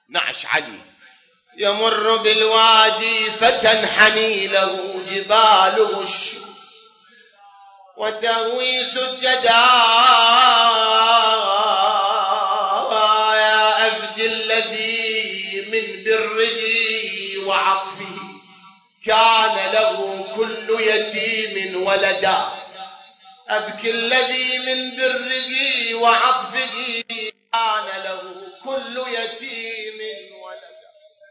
نعش علي. يمر بالوادي فتى حميله جباله الشوك وتهوي سجدا يا أبدي الذي من بره وعطفه كان له كل يتيم ولدا. أبكي الذي من بره وعطفه كان له كل يتيم ولدا.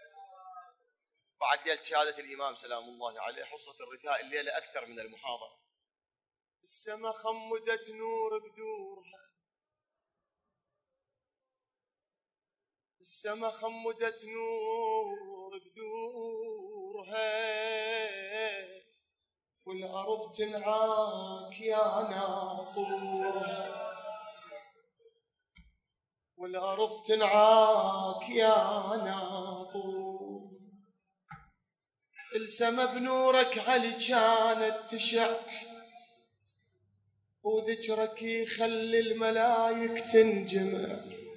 بعد ليلة شهادة الإمام سلام الله عليه حصة الرثاء الليلة أكثر من المحاضرة. السما خمدت نور بدورها، السما خمدت نور بدورها والأرض تنعاك يا ناطورها، والأرض تنعاك يا ناطور. السما بنورك علي كانت تشع وذكرك يخلي الملايك تنجمع.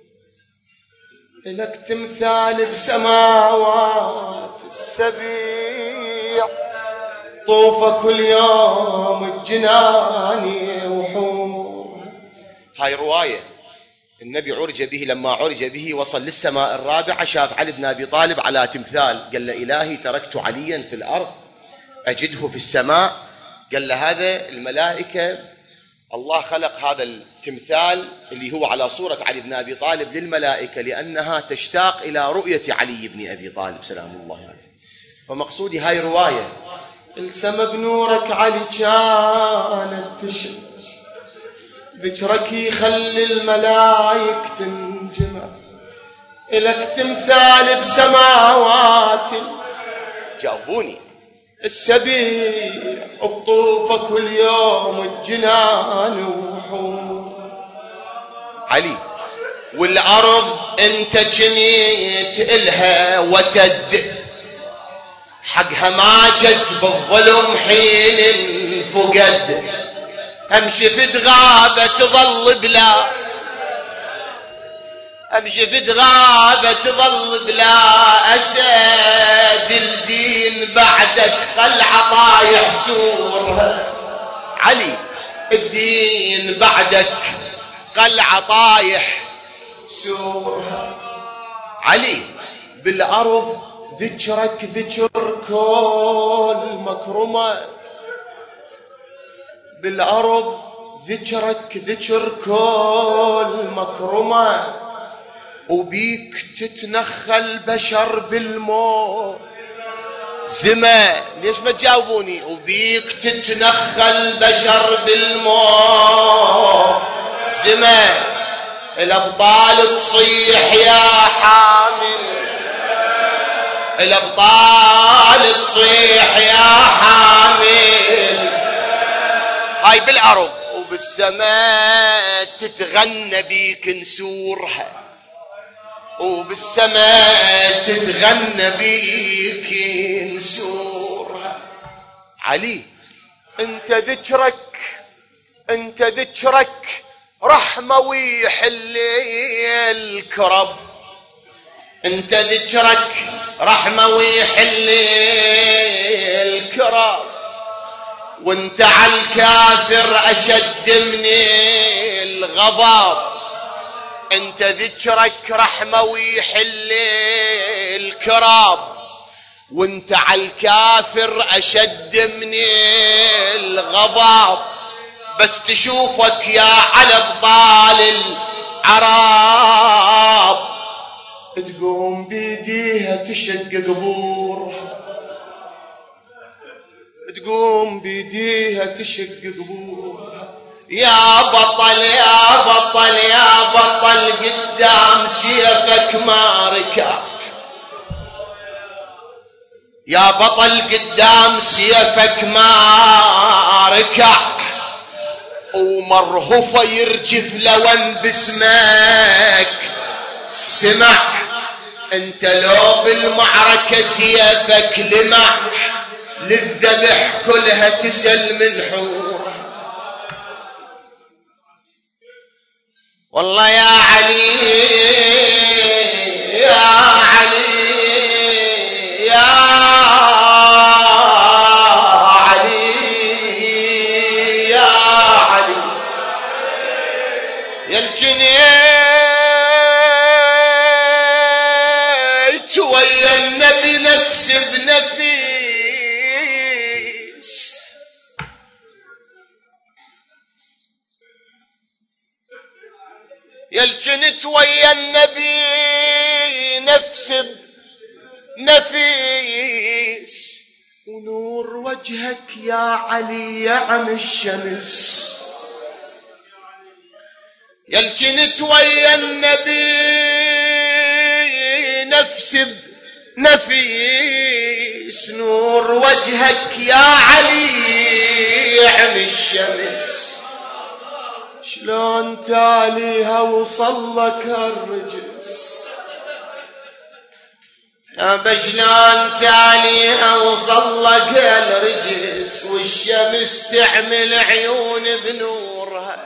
لك تمثال بسماوات السبيع طوفة كل يوم الجناني وحور. هاي رواية النبي عرج به، لما عرج به وصل للسماء الرابعة شاف علي بن أبي طالب على تمثال، قال له إلهي تركت عليا في الأرض أجده في السماء. قال له هذا الملائكة الله خلق هذا التمثال اللي هو على صورة علي بن أبي طالب للملائكة لأنها تشتاق إلى رؤية علي بن أبي طالب سلام الله عليه. فمقصودي هاي رواية. السما بنورك علي كانت تشع ذكرك يخلي الملايك تنجمع. إلك تمثال بسماوات جاوبوني السبيع الطوفة كل يوم الجنان وحور. علي والأرض انت جنيت إلها وتد حقها ما جد بالظلم حين فقد. امشي في غابة تظل بلا، امشي في غابة تظل بلا اسد. الدين بعدك خل عطايح سورها. علي الدين بعدك خل عطايح سورها. علي بالارض ذكرك ذكر كل مكرمة، بالأرض ذكرك ذكر كل مكرمة وبيك تتنخل بشر بالموت زما. ليش ما تجاوبوني؟ وبيك تتنخل بشر بالموت زما. الأبطال تصيح يا حامل، الأبطال تصيح يا حامل. هاي بالأرض. وبالسماء تتغنى بيك نسورها، وبالسماء تتغنى بيك نسورها. علي انت ذكرك، انت ذكرك رحمة ويحل الكرب. انت ذكرك رحمة ويحل الكرب. وانت على الكافر اشد من الغضب. انت ذكرك رحمة ويحل الكرب. وانت على الكافر اشد من الغضب. بس تشوفك يا على ابطال العرب تقوم بيديها تشق قبورها، تقوم بيديها تشق قبورها. يا بطل يا بطل يا بطل قدام سيفك ما ركع. يا بطل قدام سيفك ما ركع. ومرهفة يرجف لون باسمك سمع. انت لو بالمعركة سيفك لمع للذبح كلها تسل من حور. والله يا علي يا ويا النبي نفس بنفيس، يا الجنت ويا النبي نفس بنفيس، ونور وجهك يا علي يا عم الشمس، يا الجنت ويا النبي نفس بنفيس، نور وجهك يا علي يا عم الشمس، شلون تاليها وصلك الرجس، يا شلون تاليها وصلك الرجس، والشمس تعمل عيون بنورها،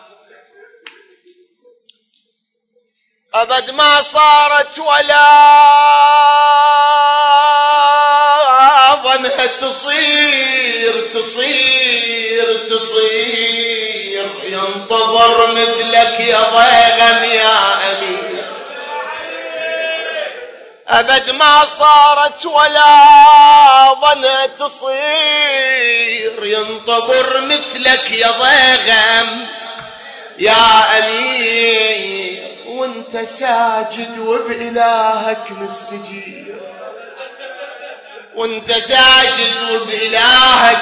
أبد ما صارت ولا ظنها تصير ينتظر مثلك يا ضيغم يا أمير، أبد ما صارت ولا ظنها تصير ينتظر مثلك يا ضيغم يا أمير، وانت ساجد وبإلهك مستجير، وانت ساجد وبإلهك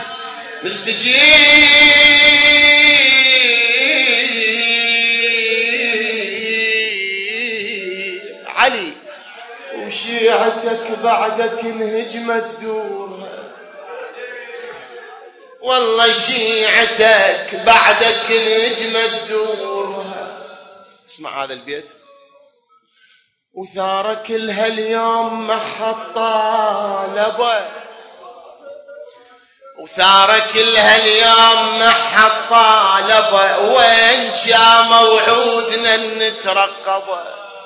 مستجير، علي وشيعتك بعدك انهجمت دورها، والله شيعتك بعدك انهجمت دورها. اسمع هذا البيت، وثارك كلها اليوم ما حد طالبه، وثارك كلها اليوم ما حد طالبه، وين جا موعودنا نترقبه،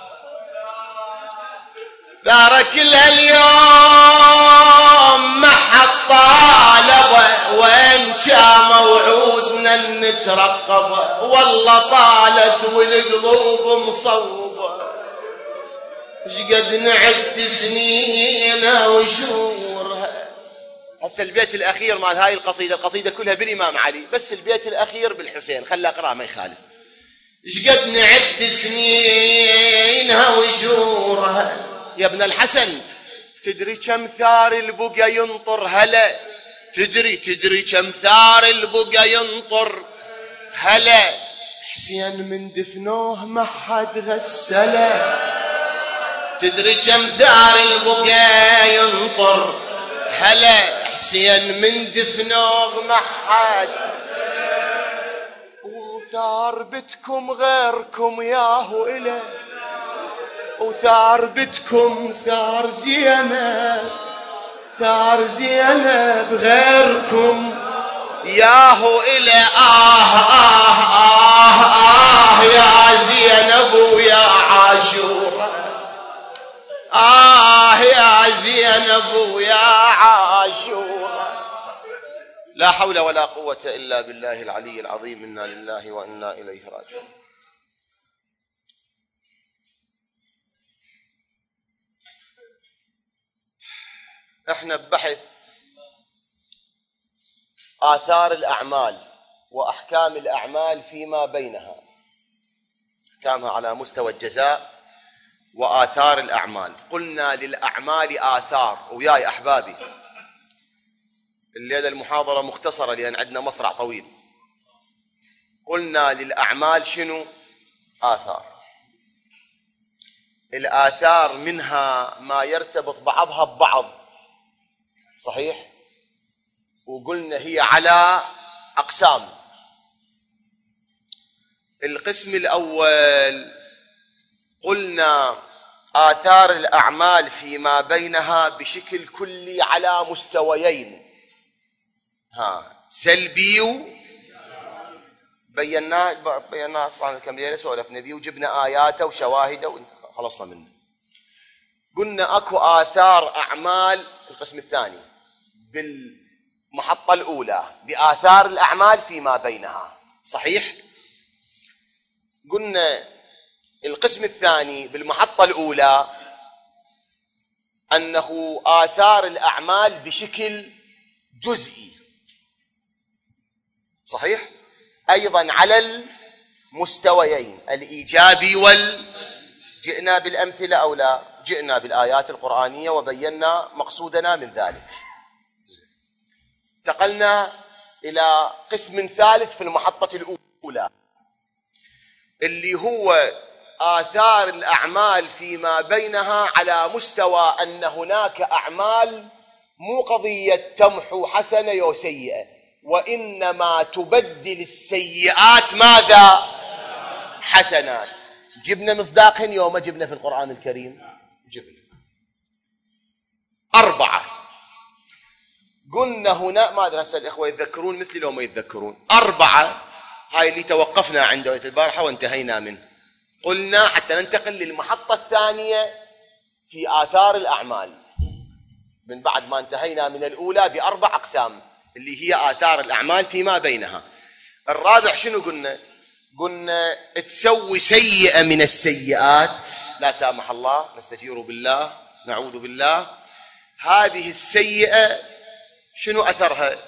ثارك كلها اليوم ما حد طالبه، وين جا موعودنا نترقبه، والله طالت والقلوب مصوبه، شقد نعد سنينها وشهورها. هسه البيت الاخير مال هاي القصيده كلها بالامام علي، بس البيت الاخير بالحسين، خلى اقراه ما يخالف. شقد نعد سنينها وشهورها، يا ابن الحسن تدري كم ثار البقى ينطر هلا، تدري كم ثار البقى ينطر هلا، حسين من دفنوه ما حد غسله، تدري كم ثار البقى ينطر هلا، حسين من دفنوه ما حد، وثار بتكم غيركم ياهو إله، وثار بتكم ثار زينب غيركم ياهو إلى يا زينب ويا عاشورة، يا زينب ويا عاشورة. لا حول ولا قوة إلا بالله العلي العظيم، إنا لله وإنا إليه راجعون. احنا ببحث آثار الأعمال وأحكام الأعمال فيما بينها، أحكامها على مستوى الجزاء وآثار الأعمال. قلنا للأعمال آثار، وياي أحبابي الليلة المحاضرة مختصرة لأن عندنا مصرع طويل. قلنا للأعمال شنو؟ آثار. الآثار منها ما يرتبط بعضها ببعض، صحيح؟ وقلنا هي على أقسام. القسم الأول قلنا آثار الأعمال فيما بينها بشكل كلي على مستويين، سلبي بيناه صار كم ليلة سولفنا به وجبنا آياته وشواهده وخلصنا منه. قلنا أكو آثار أعمال القسم الثاني بالمحطة الأولى بآثار الأعمال فيما بينها، صحيح؟ قلنا القسم الثاني بالمحطة الأولى أنه آثار الأعمال بشكل جزئي، صحيح؟ أيضا على المستويين الإيجابي جئنا بالأمثلة أو لا؟ جئنا بالآيات القرآنية وبينا مقصودنا من ذلك. انتقلنا إلى قسم ثالث في المحطة الأولى، اللي هو آثار الأعمال فيما بينها على مستوى أن هناك أعمال مو قضية تمحو حسنة وسيئة، وإنما تبدل السيئات ماذا؟ حسنات. جبنا مصداقهن يوم جبنا في القرآن الكريم، جبنا 4. قلنا هنا، ما أدري هسه الإخوة يتذكرون مثلي لو ما يتذكرون، 4 هاي اللي توقفنا عنده البارحة وانتهينا منه. قلنا حتى ننتقل للمحطة الثانية في آثار الأعمال من بعد ما انتهينا من الأولى ب4 أقسام اللي هي آثار الأعمال فيما بينها. الرابع شنو قلنا؟ قلنا تسوي سيئة من السيئات، لا سامح الله، نستجير بالله، نعوذ بالله، هذه السيئة شنو أثرها؟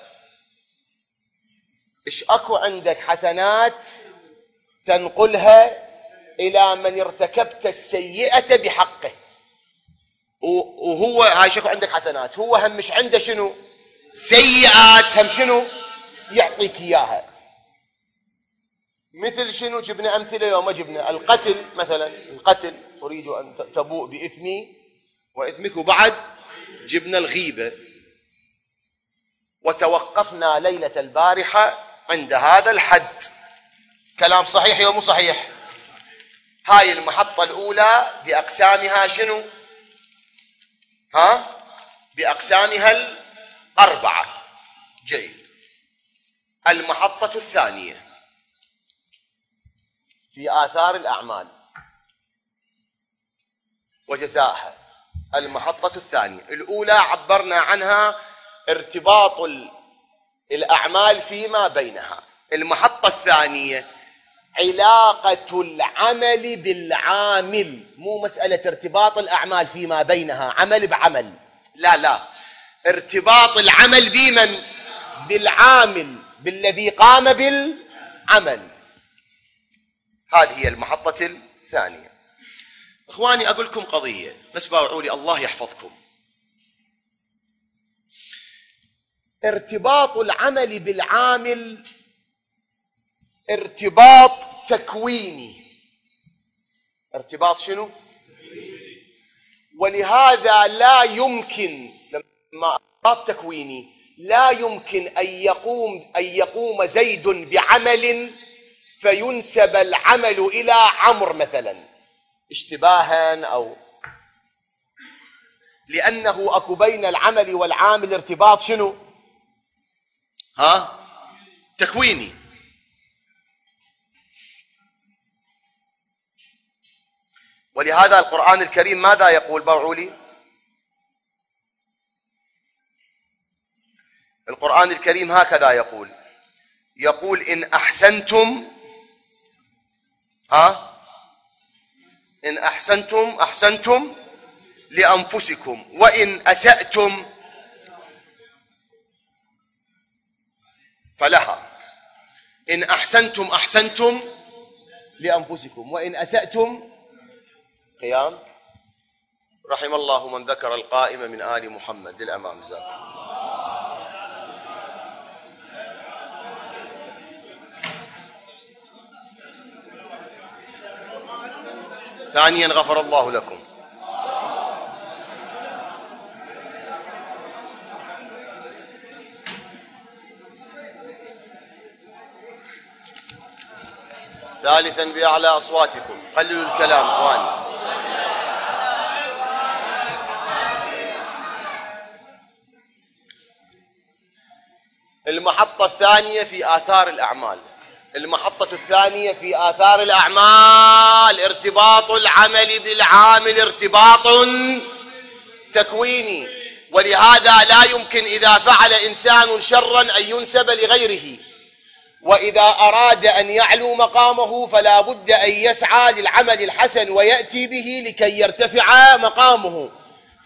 إيش أكو عندك حسنات تنقلها إلى من ارتكبت السيئة بحقه، وهو هاي شكو عندك حسنات، هو هم مش عنده شنو؟ سيئات، هم شنو؟ يعطيك إياها. مثل شنو؟ جبنا أمثلة يوم جبنا القتل مثلا، القتل أريد أن تبوء بإثمي وإثمك، وبعد جبنا الغيبة، وتوقفنا ليلة البارحة عند هذا الحد. كلام صحيح يوم صحيح؟ هاي المحطة الأولى بأقسامها شنو؟ بأقسامها 4. جيد. المحطة الثانية في آثار الأعمال وجزائها. المحطة الثانية، الأولى عبرنا عنها ارتباط الأعمال فيما بينها. المحطة الثانية علاقة العمل بالعامل، مو مسألة ارتباط الأعمال فيما بينها عمل بعمل، لا، ارتباط العمل بمن؟ بالعامل، بالذي قام بالعمل. هذه هي المحطة الثانية. إخواني أقول لكم قضية بس باوعوا لي، الله يحفظكم. ارتباط العمل بالعامل ارتباط تكويني. ارتباط شنو؟ ولهذا لا يمكن، لما ارتباط تكويني لا يمكن أن يقوم زيد بعمل فينسب العمل إلى عمرو مثلا اشتباها، أو لأنه أكو بين العمل والعامل ارتباط شنو؟ تكويني. ولهذا القرآن الكريم ماذا يقول؟ باوعوا لي. القرآن الكريم هكذا يقول إن أحسنتم أحسنتم لأنفسكم وإن أسأتم فلها. إن أحسنتم لأنفسكم وإن أسأتم قيام. رحم الله من ذكر القائمة من آل محمد للأمام زاك. ثانيا غفر الله لكم. ثالثا بأعلى أصواتكم. قللوا الكلام إخواني. المحطة الثانية في آثار الأعمال. المحطة الثانية في آثار الأعمال ارتباط العمل بالعامل ارتباط تكويني. ولهذا لا يمكن إذا فعل إنسان شرا أن ينسب لغيره، وإذا أراد أن يعلو مقامه فلا بد أن يسعى للعمل الحسن ويأتي به لكي يرتفع مقامه.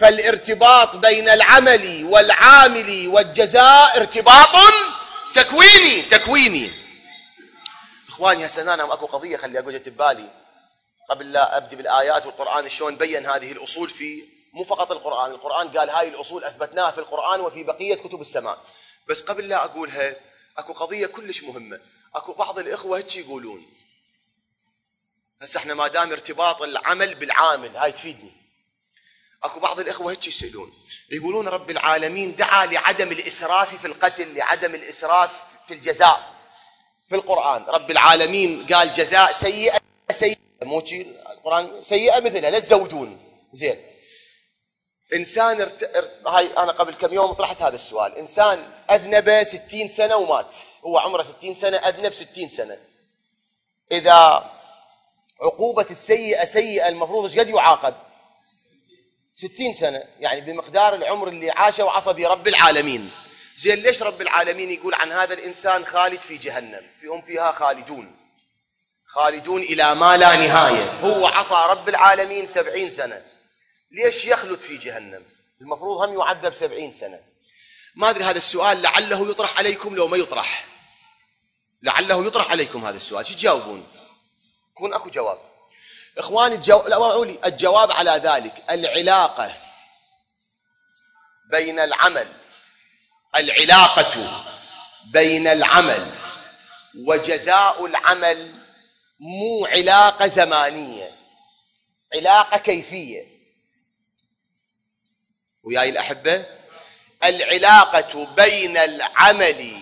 فالارتباط بين العمل والعامل والجزاء ارتباط تكويني. اخواني هسه انا اكو قضيه خلي اقول ببالي قبل لا ابدي بالايات والقران شلون بين هذه الاصول في مو فقط القران قال هاي الاصول اثبتناها في القران وفي بقيه كتب السماء، بس قبل لا اقولها اكو قضيه كلش مهمه. اكو بعض الاخوه هيك يقولون هسه احنا ما دام ارتباط العمل بالعامل هاي تفيدني. اكو بعض الاخوه هيك يسالون يقولون رب العالمين دعا لعدم الاسراف في القتل، لعدم الاسراف في الجزاء في القران. رب العالمين قال جزاء سيئه مو شيء القران سيئه مثلها لا تزودون. زين انسان هاي انا قبل كم يوم طرحت هذا السؤال. انسان اذنب 60 سنه ومات، هو عمره 60 سنه اذنب 60 سنه، اذا عقوبه السيئه سيئه المفروض ايش قد يعاقب؟ 60 سنه، يعني بمقدار العمر اللي عاشه وعصى برب العالمين. زين ليش رب العالمين يقول عن هذا الانسان خالد في جهنم؟ هم فيها خالدون الى ما لا نهايه، هو عصى رب العالمين 70 سنه، ليش يخلد في جهنم؟ المفروض هم يعذب 70 سنه. ما ادري هذا السؤال لعله يطرح عليكم، لو ما يطرح لعله يطرح عليكم هذا السؤال، شو تجاوبون؟ يكون اكو جواب. اخواني الجواب على ذلك العلاقه بين العمل وجزاء العمل مو علاقه زمانيه، علاقه كيفيه. وياي الأحبة العلاقة بين العمل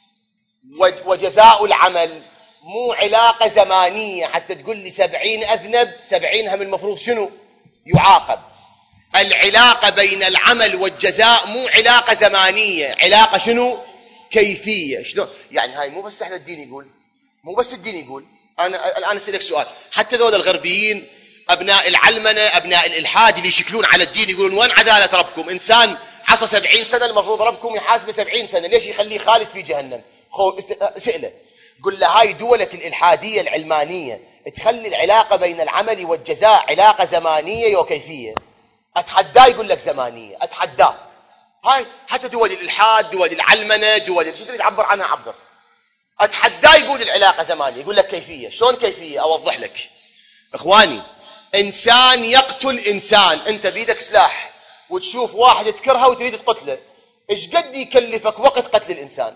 وجزاء العمل مو علاقة زمانية حتى تقول لي 70 أذنب 70 هم المفروض شنو يعاقب. العلاقة بين العمل والجزاء مو علاقة زمانية، علاقة شنو كيفية. شلون يعني؟ هاي مو بس احنا الدين يقول، أنا الآن أسألك سؤال، حتى ذول الغربيين أبناء العلمنة أبناء الإلحاد اللي يشكلون على الدين يقولون وين عدالة ربكم؟ إنسان عصى 70 سنة المفروض ربكم يحاسبه 70 سنة، ليش يخليه خالد في جهنم؟ سئله قل له هاي دولك الإلحادية العلمانية تخلي العلاقة بين العمل والجزاء علاقة زمانية وكيفية. أتحداه يقول لك زمانية، أتحداه. هاي حتى دول الإلحاد دول العلمنة دول شو تريد تعبر عنها عبر. أتحداه يقول العلاقة زمانية، يقول لك كيفية. شلون كيفية؟ أوضح لك. إخواني إنسان يقتل إنسان، أنت بيدك سلاح وتشوف واحد تكرهه وتريد تقتله، إيش قد يكلفك وقت قتل الإنسان؟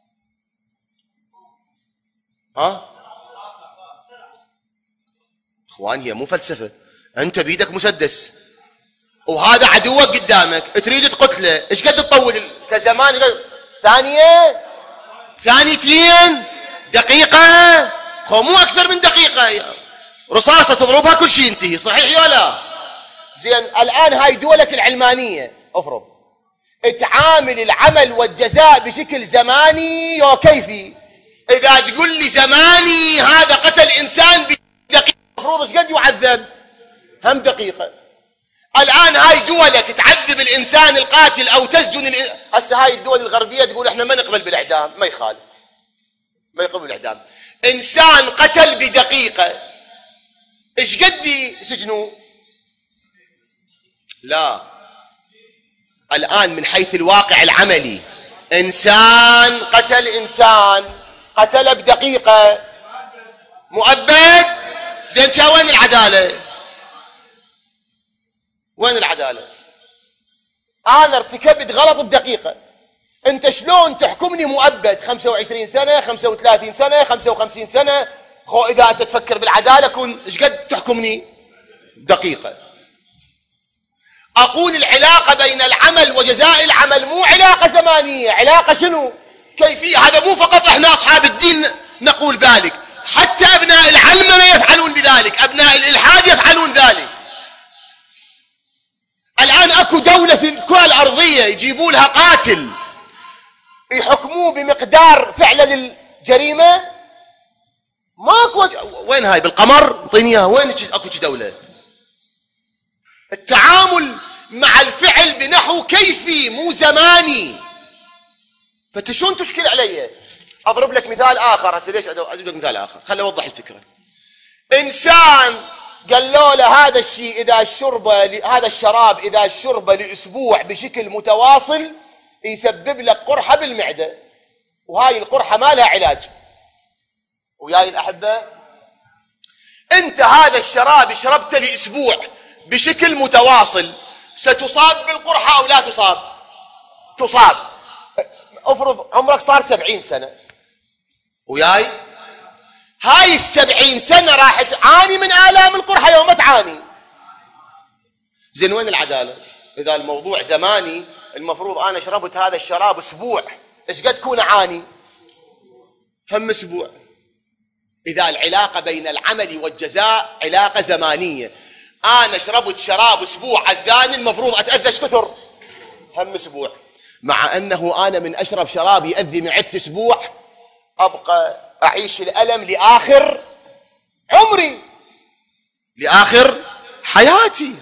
إخوان هي مو فلسفة. أنت بيدك مسدس وهذا عدوك قدامك تريد تقتله، إيش قد تطول كزمان؟ ثانيتين دقيقة، مو أكثر من دقيقة. رصاصة تضربها كل شيء ينتهي، صحيح يا لا؟ زين الآن هاي دولك العلمانية افرض تعامل العمل والجزاء بشكل زماني وكيفي. إذا تقول لي زماني هذا قتل إنسان بدقيقة المفروض ايش قد يعذب؟ هم دقيقة. الآن هاي دولك تعذب الإنسان القاتل أو تسجن هسه هاي الدول الغربية تقول احنا ما نقبل بالإعدام، ما يخالف، ما يقبل بالإعدام. إنسان قتل بدقيقة ايش قد سجنوا؟ لا، الآن من حيث الواقع العملي إنسان قتل بدقيقة مؤبد. زين وين العدالة؟ وين العدالة؟ أنا ارتكبت غلط بدقيقة، أنت شلون تحكمني مؤبد 25 سنة 35 سنة 55 سنة؟ إذا أنت تفكر بالعدالة كن إيش قد تحكمني؟ دقيقة. أقول العلاقة بين العمل وجزاء العمل مو علاقة زمانية، علاقة شنو؟ كيفية. هذا مو فقط إحنا أصحاب الدين نقول ذلك، حتى أبناء العلمنة يفعلون بذلك، أبناء الإلحاد يفعلون ذلك. الآن أكو دولة في الكرة الأرضية يجيبوا لها قاتل يحكموه بمقدار فعلا الجريمة. ماكو. وين هاي بالقمر؟ انطيني اياها. وين اكو دولة؟ التعامل مع الفعل بنحو كيفي مو زماني. فانت شلون تشكل علي؟ اضرب لك مثال اخر. هسه ليش اضرب لك مثال اخر؟ خليني اوضح الفكرة. انسان قالوا له هذا الشيء إذا شرب، هذا الشراب إذا شرب لأسبوع بشكل متواصل يسبب لك قرحة بالمعدة، وهاي القرحة ما لها علاج. وياي الأحبة، أنت هذا الشراب شربته لأسبوع بشكل متواصل، ستصاب بالقرحة أو لا تصاب؟ تصاب. افرض عمرك صار 70 سنة، وياي هاي 70 سنة راح تعاني من آلام القرحة يوم ما تعاني. زين وين العدالة؟ إذا الموضوع زماني المفروض أنا شربت هذا الشراب أسبوع، إيش قد كون أعاني؟ هم أسبوع. إذا العلاقة بين العمل والجزاء علاقة زمانية، أنا شربت شراب أسبوع الثاني المفروض أتأذى كثر، هم أسبوع. مع أنه أنا من أشرب شراب يأذي معدتي أسبوع أبقى أعيش الألم لآخر عمري، لآخر حياتي.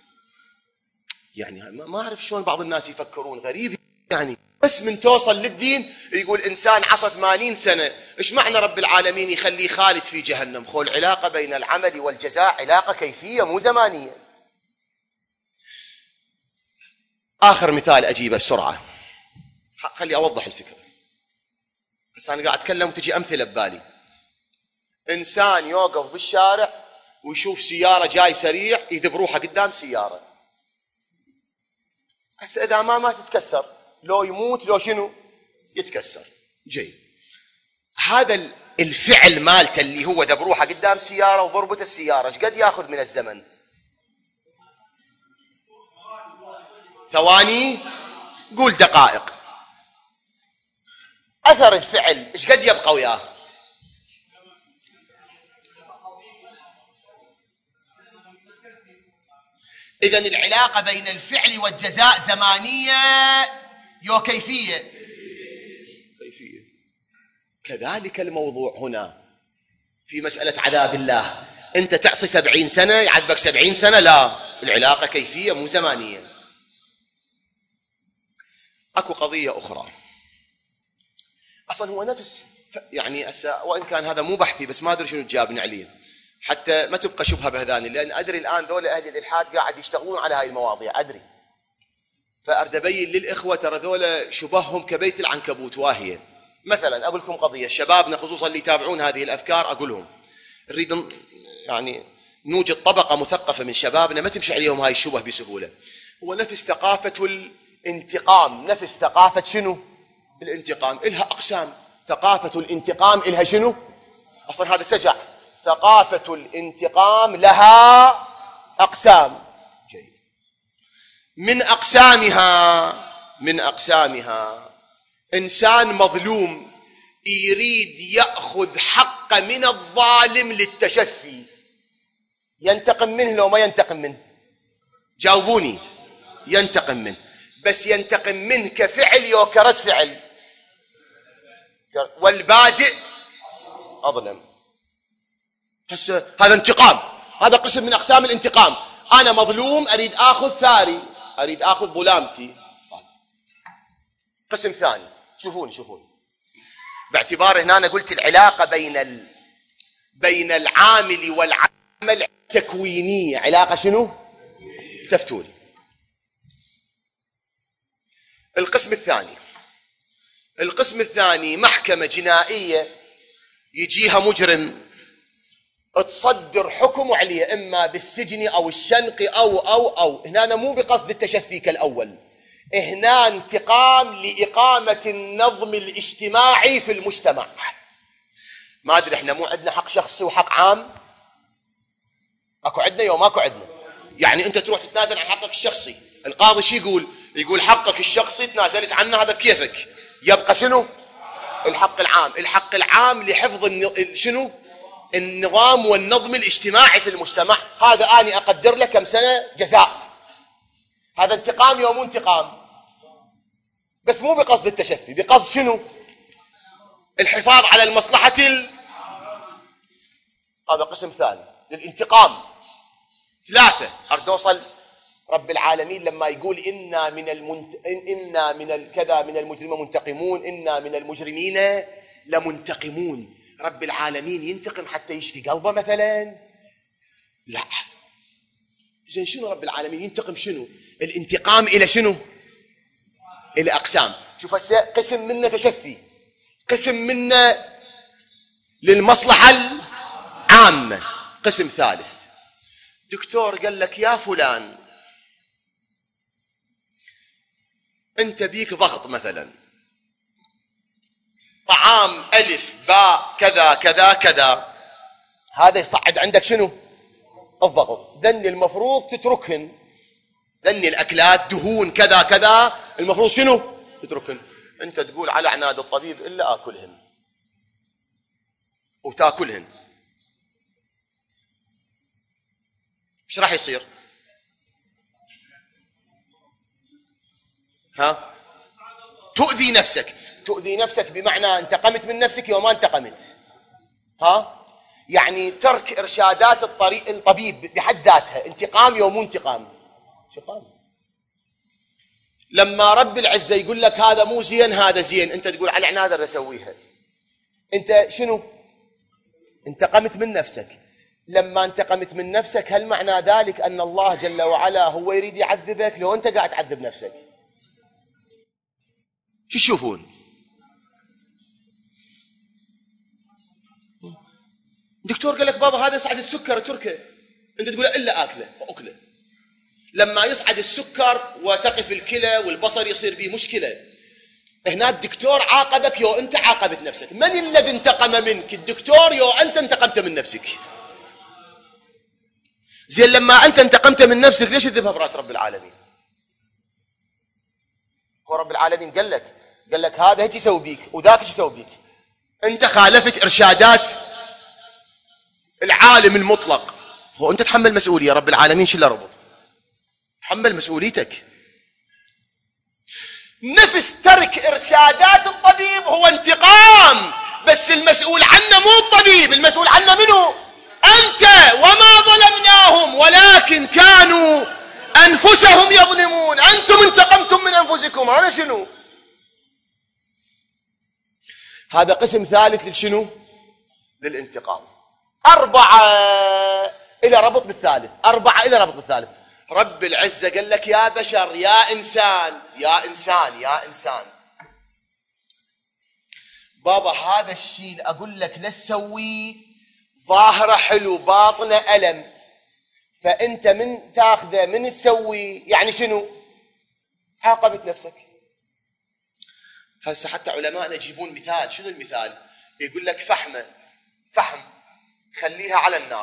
يعني ما أعرف شلون بعض الناس يفكرون، غريب يعني. بس من توصل للدين يقول إنسان عصى 80 سنة، إيش معنى رب العالمين يخليه خالد في جهنم؟ خو العلاقة بين العمل والجزاء علاقة كيفية مو زمانية. آخر مثال أجيبه بسرعة، خلي أوضح الفكرة، بس أنا قاعد أتكلم وتجي أمثلة ببالي. إنسان يوقف بالشارع ويشوف سيارة جاي سريع يذب روحه قدام سيارة، هسه إذا ما تتكسر، لو يموت لو شنو يتكسر. جيد، هذا الفعل مالته اللي هو ذب روحه قدام سيارة وضربت السيارة، ايش قد ياخذ من الزمن؟ ثواني، قول دقائق. أثر الفعل ايش قد يبقى وياه؟ إذن العلاقة بين الفعل والجزاء زمانية يو كيفية. كيفية. كذلك الموضوع هنا في مسألة عذاب الله، أنت تعصي 70 سنة يعذبك 70 سنة، لا، العلاقة كيفية مو زمانية. أكو قضية أخرى، أصلا هو نفس يعني وإن كان هذا مو بحثي بس ما أدري شنو تجابني عليه حتى ما تبقى شبهة بهذاني، لأن أدري الآن ذولا أهل الإلحاد قاعد يشتغلون على هاي المواضيع، أدري، فأرد أبين للإخوة ترى ذولا شبههم كبيت العنكبوت واهية. مثلا أقول لكم قضية، شبابنا خصوصا اللي يتابعون هذه الأفكار أقول لهم نريد يعني نوجد طبقة مثقفة من شبابنا ما تمشي عليهم هاي الشبه بسهولة. هو نفس ثقافة الانتقام، نفس ثقافة شنو؟ الانتقام إلها أقسام. ثقافة الانتقام إلها شنو؟ أصلا هذا سجع. ثقافة الانتقام لها أقسام. جيد. من أقسامها إنسان مظلوم يريد يأخذ حق من الظالم للتشفي، ينتقم منه لو ما ينتقم منه؟ جاوبوني. ينتقم منه، بس ينتقم منه كفعل يو كرد فعل؟ والبادئ أظلم. هسه هذا انتقام، هذا قسم من أقسام الانتقام. أنا مظلوم أريد آخذ ثاري، أريد آخذ ظلامتي. قسم ثاني، شوفوني باعتبار هنا أنا قلت العلاقة بين العامل والعمل تكوينية، علاقة شنو؟ تفتولي. القسم الثاني محكمة جنائية يجيها مجرم تصدر حكم عليه إما بالسجن أو الشنق أو هنا أنا مو بقصد التشفي كالأول، هنا انتقام لإقامة النظم الاجتماعي في المجتمع. ما أدري إحنا مو عندنا حق شخصي وحق عام؟ أكو عندنا يوم ماكو عندنا؟ يعني أنت تروح تتنازل عن حقك الشخصي، القاضي شي يقول حقك الشخصي تنازلت عنه هذا بكيفك، يبقى شنو؟ الحق العام لحفظ شنو؟ النظام والنظم الاجتماعي في المجتمع. هذا أنا أقدر له كم سنة جزاء، هذا انتقام يوم انتقام، بس مو بقصد التشفي، بقصد شنو؟ الحفاظ على المصلحة هذا قسم ثاني للانتقام. 3 أريد أوصل رب العالمين لما يقول إنا من المجرمين منتقمون، إنا من المجرمين لمنتقمون. رب العالمين ينتقم حتى يشفي قلبه مثلا؟ لا. زين شنو رب العالمين ينتقم شنو؟ الانتقام إلى شنو؟ إلى أقسام. شوف هسه قسم منه تشفي، قسم منه للمصلحة العامة، قسم ثالث. دكتور قال لك يا فلان أنت بيك ضغط مثلا، طعام ألف باء كذا كذا كذا، هذا يصعد عندك شنو؟ الضغط. ذني المفروض تتركهن، ذني الأكلات دهون كذا كذا المفروض شنو؟ تتركهن. أنت تقول على عناد الطبيب إلا آكلهن وتاكلهن، ايش راح يصير؟ ها؟ تؤذي نفسك. تؤذي نفسك بمعنى انتقمت من نفسك يوم ما انتقمت. ها؟ يعني ترك إرشادات الطبيب بحد ذاتها انتقام يوم مو انتقام. انتقام. لما رب العزة يقول لك هذا مو زين هذا زين، انت تقول على عناد اسويها، انت شنو؟ انتقمت من نفسك. لما انتقمت من نفسك هل معنى ذلك أن الله جل وعلا هو يريد يعذبك لو أنت قاعد تعذب نفسك؟ شو تشوفون؟ دكتور قال لك بابا هذا يصعد السكر اتركه، أنت تقول إلا أكله. لما يصعد السكر وتقف الكلى والبصر يصير به مشكلة، هنا الدكتور عاقبك يو أنت عاقبت نفسك. من الذي انتقم منك؟ الدكتور يو أنت انتقمت من نفسك. زين لما أنت انتقمت من نفسك ليش تذبها براس رب العالمين؟ هو رب العالمين قال لك هذا هيك يسوي بيك وذاك ايش يسوي بيك. أنت خالفت إرشادات العالم المطلق، هو أنت تحمل مسؤولية. رب العالمين شو اللي ربط؟ تحمل مسؤوليتك. نفس ترك إرشادات الطبيب هو انتقام، بس المسؤول عنه مو الطبيب، المسؤول عنه منو؟ أنت. وما ظلمناهم ولكن كانوا أنفسهم يظلمون. أنتم انتقمتم من أنفسكم. هذا شنو؟ هذا قسم ثالث للشنو؟ للانتقام. 4 إلى ربط بالثالث، 4 إلى ربط بالثالث. رب العزة قال لك يا بشر يا إنسان يا إنسان يا إنسان، بابا هذا الشيء أقول لك لا تسويه ظاهره حلو باطنه ألم، فأنت من تاخذه من تسوي يعني شنو؟ عاقبت نفسك. هسه حتى علماءنا يجيبون مثال. شنو المثال؟ يقول لك فحم خليها على النار.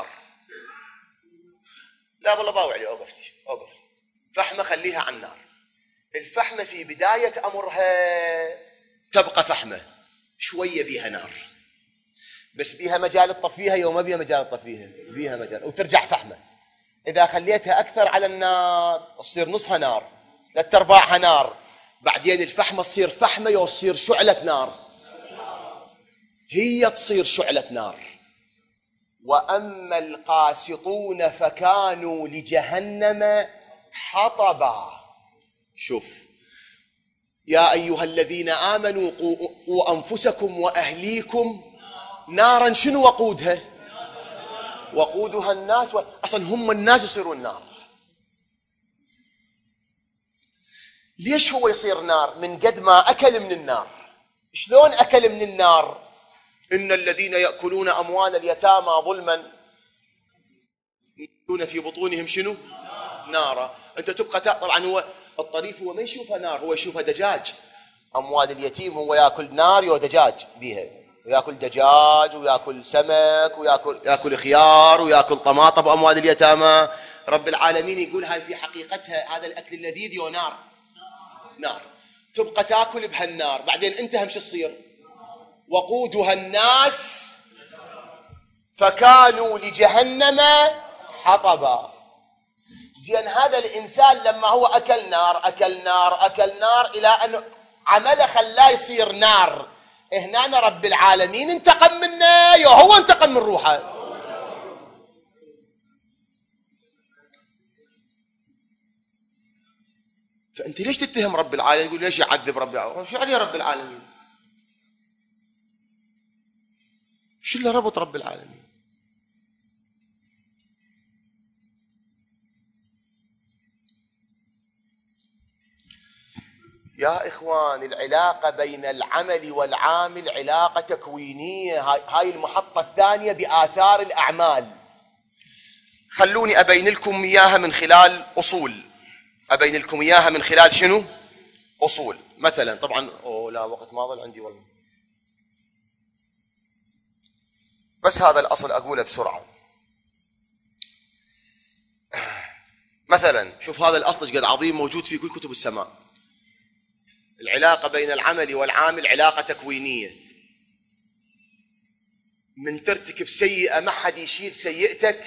لا والله باوع لي اوقف لي. فحمه خليها على النار. الفحمه في بدايه امرها تبقى فحمه، شويه بيها نار، بس بيها مجال تطفيها يوم ما بيها مجال تطفيها، بيها مجال وترجع فحمه. اذا خليتها اكثر على النار تصير نصها نار، 3/4 نار، بعدين الفحمه تصير فحمه وتصير شعله نار، هي تصير شعله نار. وأما القاسطون فكانوا لجهنم حطبا. شوف يا أيها الذين آمنوا قوا أنفسكم وأهليكم نارا. شنو وقودها؟ وقودها الناس أصلا هم الناس يصيرون نار. ليش هو يصير نار؟ من قد ما أكل من النار. شلون أكل من النار؟ إن الذين يأكلون أموال اليتامى ظلما يأكلون في بطونهم شنو؟ نارا. أنت تبقى طبعا هو الطريف هو ما يشوفها نار، هو يشوفها دجاج. أموال اليتيم هو يأكل نار يو دجاج بيها، ويأكل دجاج ويأكل سمك ويأكل خيار ويأكل طماطم. أموال اليتامى رب العالمين يقول هاي في حقيقتها هذا الأكل اللذيذ يو نار. تبقى تأكل بهالنار، بعدين أنت هم شو تصير؟ وقودها الناس فكانوا لجهنم حطبا. زين هذا الإنسان لما هو أكل نار إلى أن عمله خلاه يصير نار، هنا رب العالمين انتقم منه يا هو انتقم من روحه. فأنت ليش تتهم رب العالمين؟ يقول ليش يعذب رب العالمين؟ شو عليه رب العالمين؟ شو اللي ربط رب العالمين؟ يا إخوان العلاقة بين العمل والعامل علاقة تكوينية. هاي المحطة الثانية بآثار الأعمال. خلوني أبين لكم إياها من خلال أصول. أبين لكم إياها من خلال شنو؟ أصول. مثلا طبعا لا وقت ما ظل عندي والله، بس هذا الأصل أقوله بسرعة. مثلا شوف هذا الأصل قد عظيم، موجود في كل كتب السماء. العلاقة بين العمل والعامل علاقة تكوينية. من ترتكب سيئة ما حد يشيل سيئتك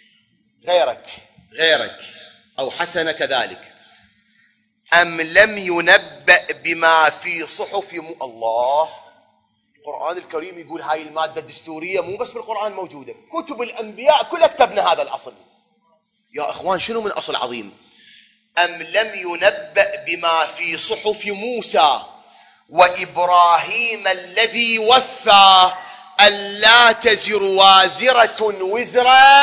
غيرك أو حسنة كذلك. أم لم ينبأ بما في صحف الله. القرآن الكريم يقول هاي المادة الدستورية مو بس بالقرآن موجودة، كتب الأنبياء كلها كتبنا هذا الأصل. يا إخوان شنو من أصل عظيم؟ أم لم ينبأ بما في صحف موسى وإبراهيم الذي وفى ألا تزر وازرة وزر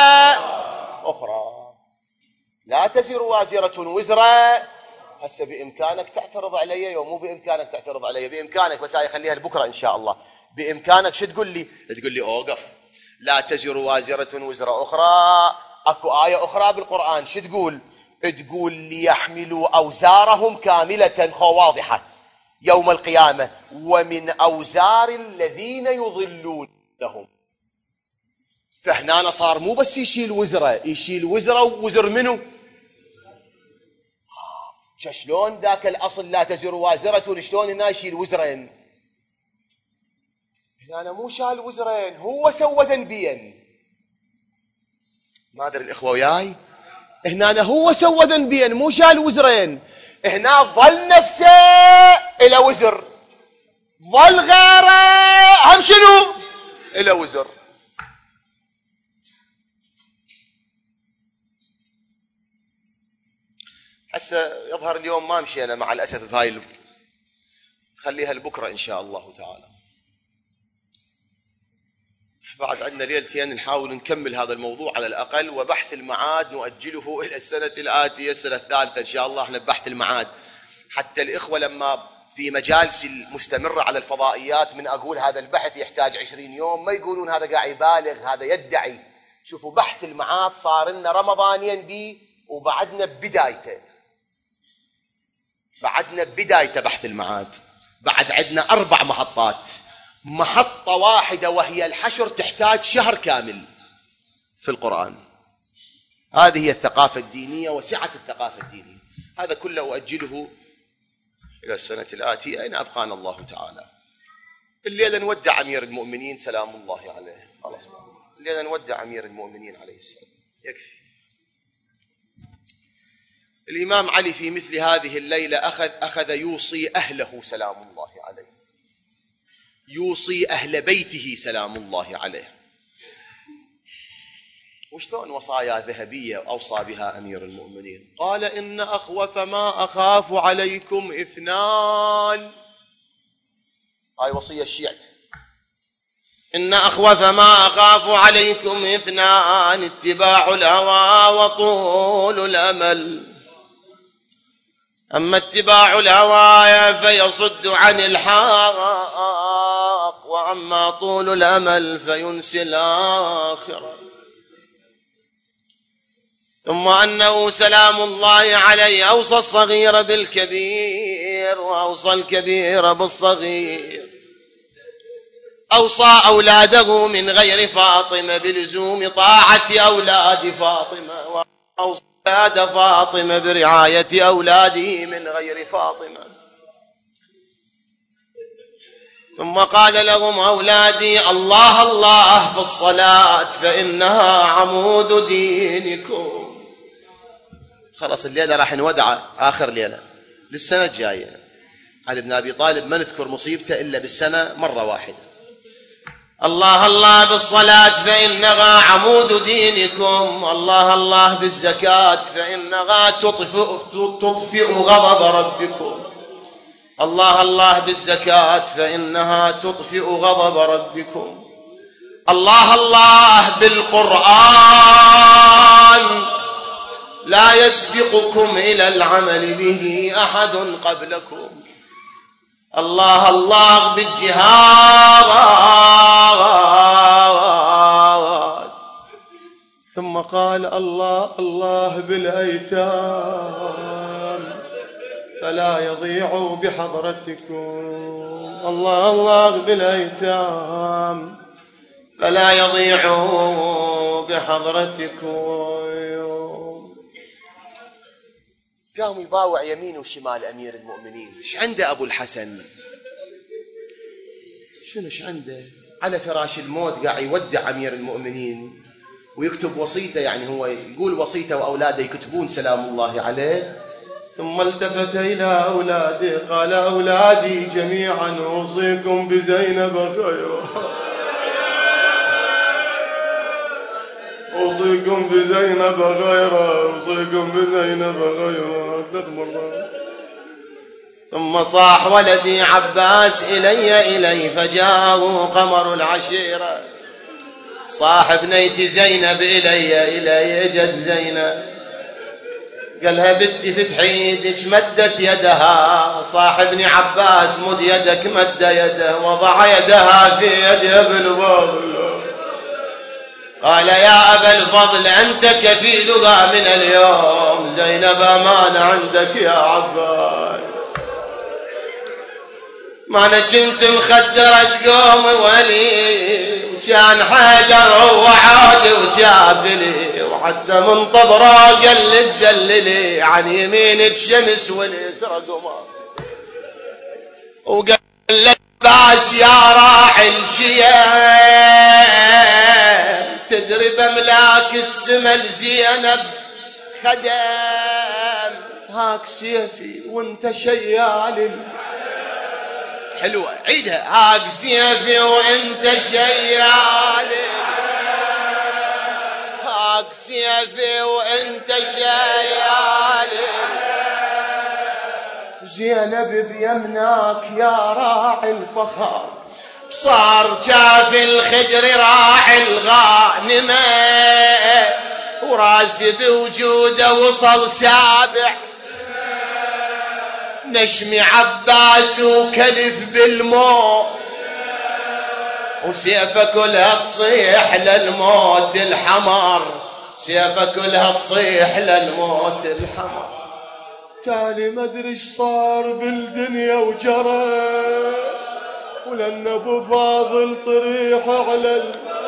أخرى. لا تزر وازرة وزر. هسه بإمكانك تعترض علي يوم مو بإمكانك تعترض علي؟ بإمكانك، بس هاي خليها لبكرة إن شاء الله. بإمكانك شو تقول لي؟ تقول لي أوقف، لا تزر وازرة وزر أخرى. أكو آية أخرى بالقرآن شو تقول؟ تقول ليحملوا أوزارهم كاملة واضحة يوم القيامة ومن أوزار الذين يضلونهم. فهنا صار مو بس يشيل وزره، يشيل وزره ووزر منه. شلون ذاك الأصل لا تزر وازرة شلون هنا يشيل وزرين؟ هنا مو شال وزرين، هو سوى ذنبين. ما أدري الإخوة وياي؟ هنا هو سوى ذنبين مو شال وزرين. هنا ظل نفسه إلى وزر، ظل غيره هم شنو؟ إلى وزر. هسه يظهر اليوم ما مشينا مع الأسف بهاي، خليها لبكرة إن شاء الله تعالى. بعد عندنا ليلتين نحاول نكمل هذا الموضوع على الأقل، وبحث المعاد نؤجله إلى السنة الآتية، السنة الثالثة إن شاء الله. احنا ببحث المعاد حتى الإخوة لما في مجالس المستمرة على الفضائيات من أقول هذا البحث يحتاج 20 يوم ما يقولون هذا قاعد يبالغ، هذا يدعي. شوفوا بحث المعاد صار لنا رمضانين به وبعدنا ببدايته، بعدنا ببدايته بحث المعاد. بعد عندنا 4 محطات، محطة واحدة وهي الحشر تحتاج شهر كامل في القرآن. هذه هي الثقافة الدينية وسعة الثقافة الدينية. هذا كله أؤجله إلى السنة الآتية أين أبقانا الله تعالى. الليلة نودع أمير المؤمنين سلام الله عليه. خلاص الليلة نودع أمير المؤمنين عليه السلام، يكفي. الإمام علي في مثل هذه الليلة أخذ يوصي أهله سلام الله عليه، يوصي أهل بيته سلام الله عليه. وشلون وصايا ذهبية أوصى بها أمير المؤمنين؟ قال إن أخوف ما أخاف عليكم 2. هاي وصية الشيعة. إن أخوف ما أخاف عليكم 2 اتباع الهوى وطول الأمل. أما اتباع الهوى فيصد عن الحق، وأما طول الأمل فينسي الآخرة. ثم أنه سلام الله عليه أوصى الصغير بالكبير وأوصى الكبير بالصغير. أوصى أولاده من غير فاطمة بلزوم طاعة أولاد فاطمة، وأوصى أولاد فاطمة برعاية أولاده من غير فاطمة. ثم قال لهم أولادي الله الله في الصلاة فإنها عمود دينكم. خلص الليلة راح نودع آخر ليلة للسنة الجاية. علي بن أبي طالب ما نذكر مصيبته إلا بالسنة مرة واحدة. الله الله بالصلاة فإنها عمود دينكم. الله الله بالزكاة فإنها تطفئ غضب ربكم. الله الله بالزكاة فإنها تطفئ غضب ربكم. الله الله بالقرآن لا يسبقكم إلى العمل به أحد قبلكم. الله الله بالجهاد. ثم قال الله الله بالأيتام فلا يضيعوا بحضرتكم. الله الله بالأيتام فلا يضيعوا بحضرتكم. قام يباوع يمين وشمال أمير المؤمنين. ايش عنده أبو الحسن؟ شنو ايش عنده؟ على فراش الموت قاعد يودع أمير المؤمنين ويكتب وصيته، يعني هو يقول وصيته وأولاده يكتبون سلام الله عليه. ثم التفت إلى أولاده قال أولادي جميعا أوصيكم بزينب خيرا، أوصيكم بزينب غيرا، أوصيكم بزينب غيرا 3 مرات. ثم صاح ولدي عباس إلي فجاءه قمر العشيرة. صاح ابنيتي زينب إلي جد زينب. قالها بنتي فتحي يدك، مدت يدها. صاح ابن عباس مد يدك، مد يده وضع يدها في يد أبي الفضل. قال يا أبا الفضل أنت كفيلها من اليوم، زينب أمانة عندك يا عباس. ما أنا كنت مخدرة قوم ولي، وكان حيدر هو عادي وجابلي، وحتى منتظره قل تدللي، عن يمينك شمس واليسرى قمر. وقال لك باس يا راعي الشيم، تدري بملاك السما لزينب خدم. هاك سيفي وانت شيال. حلوة عيدها. هاك سيفي وانت شيال، هاك سيفي وانت شيال. زينب بيمناك يا راعي الفخار، صار شاف الخدر راعي الغانمة، وراسي بوجوده وصل سابع. نشمي عباس وكلف بالموت، وسيفه كلها تصيح للموت الحمر، سيفه كلها تصيح للموت الحمر. تالي ما ادري ايش صار بالدنيا وجرى، ولأن ابو فاضل طريح على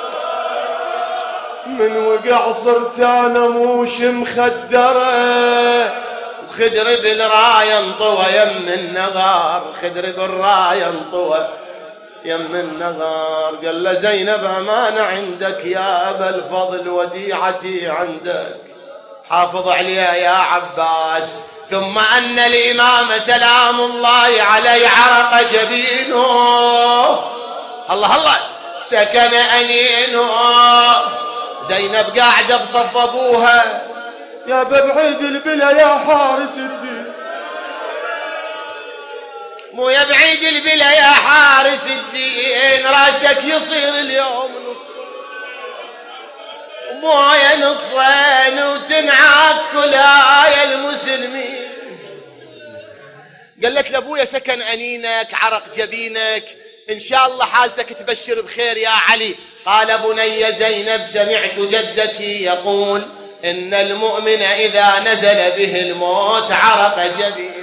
من وقع صرت انا موش مخدره. خدر بالرايه انطوى يم النغار، خدر بالرايه انطوى يم النغار. قال له زينب أمانة عندك يا أبا الفضل، وديعتي عندك حافظ عليها يا عباس. ثم أن الإمام سلام الله عليه عرق جبينه، الله الله سكن أنينه. زينب قاعدة بصف أبوها، يا ببعيد البلا يا حارس الدين، مو يا بعيد البلا يا حارس الدين، راسك يصير اليوم نص ومويه نصين وتنعاد كلايا المسلمين. قالت لابويا سكن أنينك عرق جبينك، إن شاء الله حالتك تبشر بخير يا علي. قال بني زينب سمعت جدك يقول إن المؤمن إذا نزل به الموت عرق جبين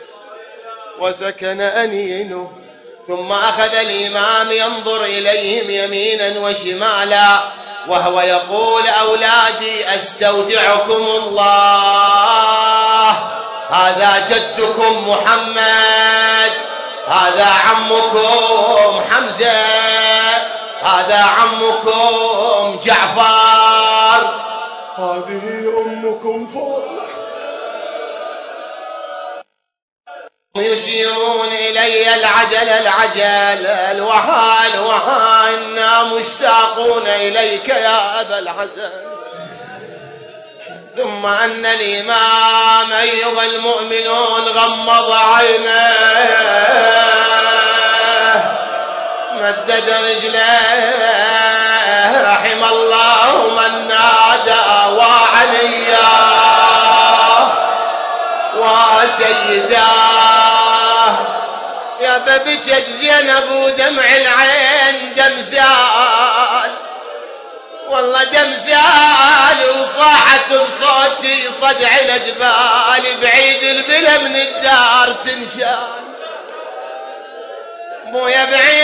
وسكن أنينه. ثم أخذ الإمام ينظر إليهم يمينا وشمالا وهو يقول أولادي أستودعكم الله، هذا جدكم محمد، هذا عمكم حمزة، هذا عمكم جعفر، هذه أمكم فاطمة. يشيرون إلي العجل العجل، الوحى الوحى، إنا مشتاقون إليك يا أبا الحسن. ثم أن الإمام أيها المؤمنون غمض عينيه مدد رجليه، رحم الله من نادى وعليا وسيداه. يا يابا بكت زينب ودمع العين دم زال، والله دم زال، وصاحت بصوتي صدع الجبال، بعيد البلا من الدار تنشال. مويا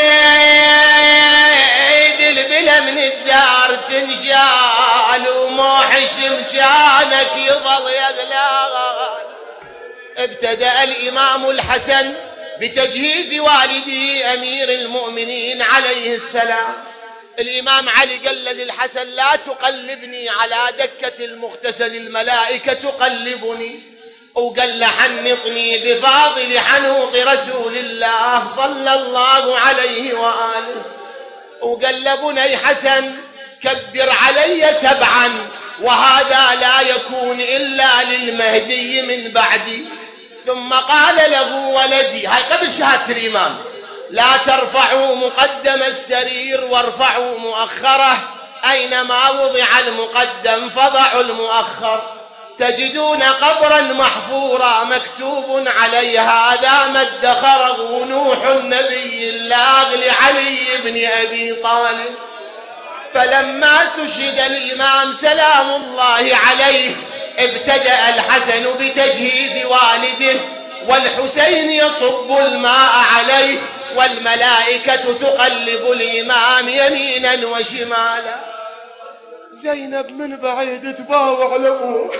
بعيد البلا من الدار تنشال، وموحش مكانك يظل يغلال. ابتدأ الإمام الحسن بتجهيز والده أمير المؤمنين عليه السلام. الإمام علي قال للحسن لا تقلبني على دكة المغتسل، الملائكة تقلبني. وقال له حنطني بفاضل حنوط رسول الله صلى الله عليه وآله. وقال له بني حسن كبر علي 7، وهذا لا يكون إلا للمهدي من بعدي. ثم قال له ولدي، هاي قبل شهادة الإمام، لا ترفعوا مقدم السرير وارفعوا مؤخره، أينما وضع المقدم فضعوا المؤخر. تجدون قبرا محفورا مكتوب عليه هذا ما ادخره نوح النبي الله لعلي بن أبي طالب. فلما استشهد الإمام سلام الله عليه ابتدأ الحسن بتجهيز والده، والحسين يصب الماء عليه، والملائكة تقلب الإمام يمينا وشمالا. زينب من بعيد تباوع لأبوه،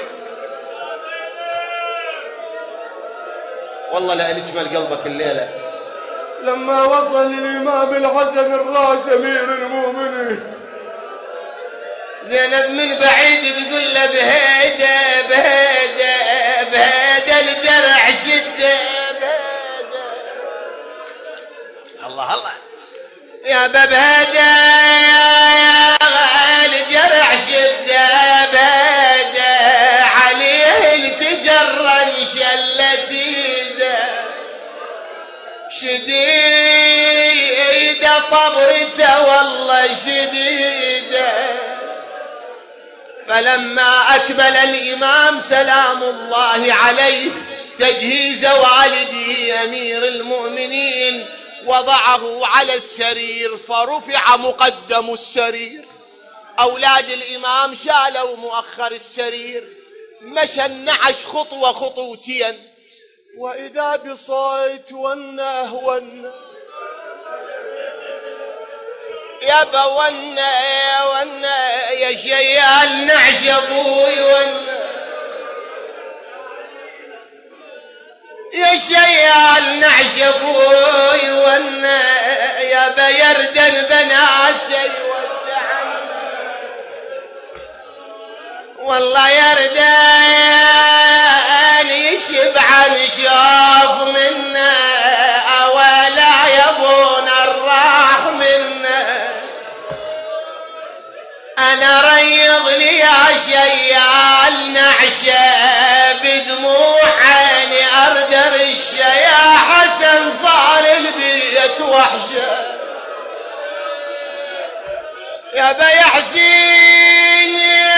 والله لا نجمل قلبك الليلة. لما وصل الإمام الحسن الراس أمير المؤمنين، زينب من بعيد تقول له بهيدا بهيدا بهيدا الدرع شده بهيدا. الله الله يا بهيدا الدرع شده بهيدا، عليه التجرن شلت ايده، شديده طبرته والله شديده. فلما أكمل الإمام سلام الله عليه تجهيز والده أمير المؤمنين، وضعه على السرير فرفع مقدم السرير. أولاد الإمام شالوا مؤخر السرير، مشى 12 خطوة خطوتين، وإذا بصوت ونه ونه يا بونا يا ونا يا شيال نعش ابوي ونا، يا شيال نعش ابوي ونا، يا بيرد البنات يودعن، والله يردان يشبعن شوف منا، اولا يبون الراح منا. أنا ريضني يا شيال نعشة بدموع عيني أردر الشيا، حسن صار البيت وحشة. يا بي حسين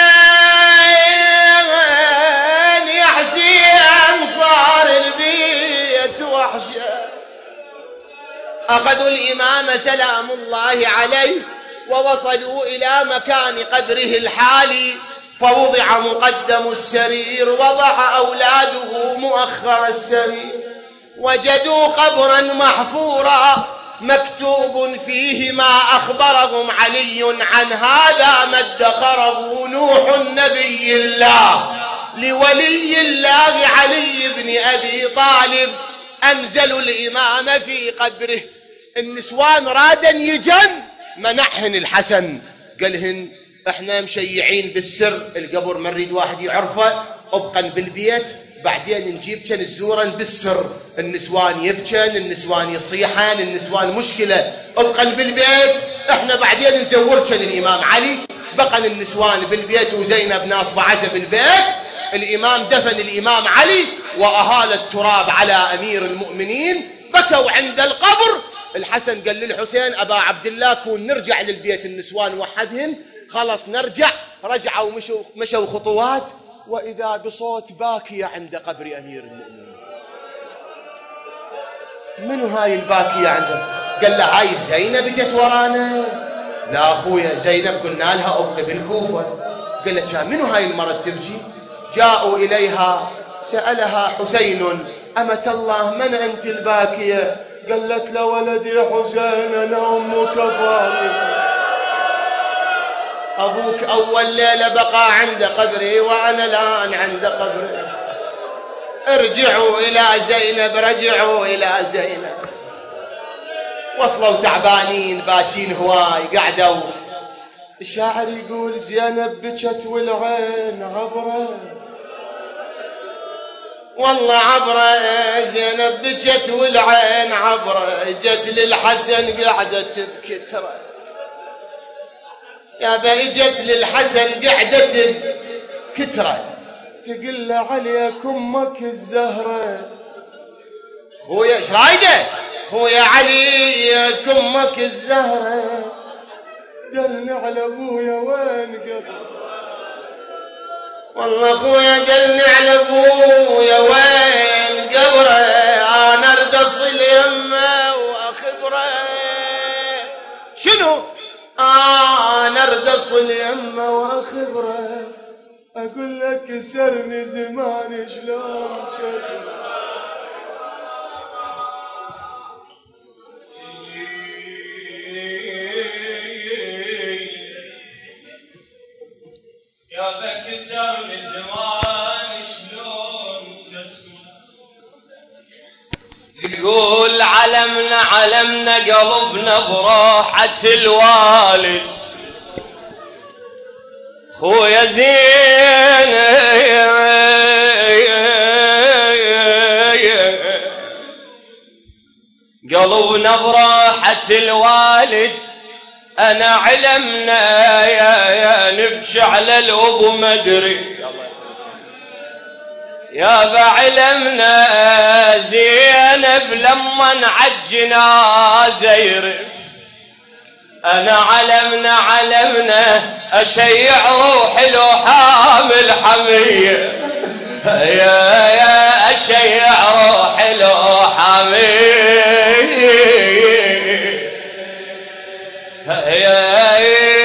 يا حسين صار البيت وحشة. أخذوا الإمام سلام الله عليه ووصلوا إلى مكان قبره الحالي، فوضع مقدم السرير، وضع أولاده مؤخر السرير. وجدوا قبرا محفورا مكتوب فيه ما أخبرهم علي عن هذا ما ادخره نوح النبي الله لولي الله علي بن أبي طالب. أنزلوا الإمام في قبره. النسوان رادا يجن، منعهن الحسن، قالهن احنا مشيعين بالسر، القبر ما نريد واحد يعرفه، ابقى بالبيت بعدين نجيب كان الزورا بالسر. النسوان يبكن، النسوان يصيحن، النسوان مشكلة، ابقى بالبيت احنا بعدين نزور كان الإمام علي. بقى النسوان بالبيت وزينب ناصبة عزب البيت. الإمام دفن الإمام علي وأهال التراب على أمير المؤمنين، بكوا عند القبر. الحسن قال للحسين أبا عبد الله كون نرجع للبيت، النسوان وحدهن خلص نرجع. رجعوا مشوا خطوات، وإذا بصوت باكية عند قبر أمير المؤمنين. منو هاي الباكية عندك؟ قال له هاي زينب جت ورانا. لا أخويا زينب قلنا لها أبقي بالكوفة. قال له منو هاي المرة تبكي؟ جاءوا إليها سألها حسين أمة الله من أنت الباكية؟ قالت له ولدي حسين أنا أمك فاطمة، أبوك أول ليلة بقى عند قبري وأنا الآن عند قبري. ارجعوا إلى زينب، رجعوا إلى زينب. وصلوا تعبانين باكين هواي، قعدوا. الشاعر يقول زينب بكت والعين عبره، والله عبره زينب بكت والعين عبره. جت للحسن قعدت بكتره، يا بيجت للحسن قعدت بكتره. تقول له عليك امك الزهره، خويا ايش رايده؟ خويا عليك امك الزهره. دلني على ابويا وين قبره، والله خويا دلني على ابويا وين قبره. انا اريد اصل يمه واخبره. شنو؟ انا اريد اصل يمه واخبره. اقول لك كسرني زمان شلون كسر. يا بكسرني زمان شلون كسر. يقول علمنا علمنا قلبنا براحة الوالد. خويا زين قلبنا براحة الوالد. أنا علمنا يا نبكي على الأب مدري. يا بعلمنا زينب لما نعجنا زيرف. أنا علمنا أشيع روحي لو حامل حمية. يا أشيع روحي لو حمية. يا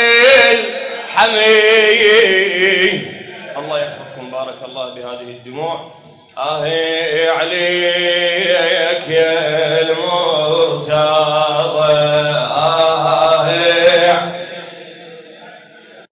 الحمية. الله يحفظكم بارك الله بهذه الدموع. عليك يا المرتضى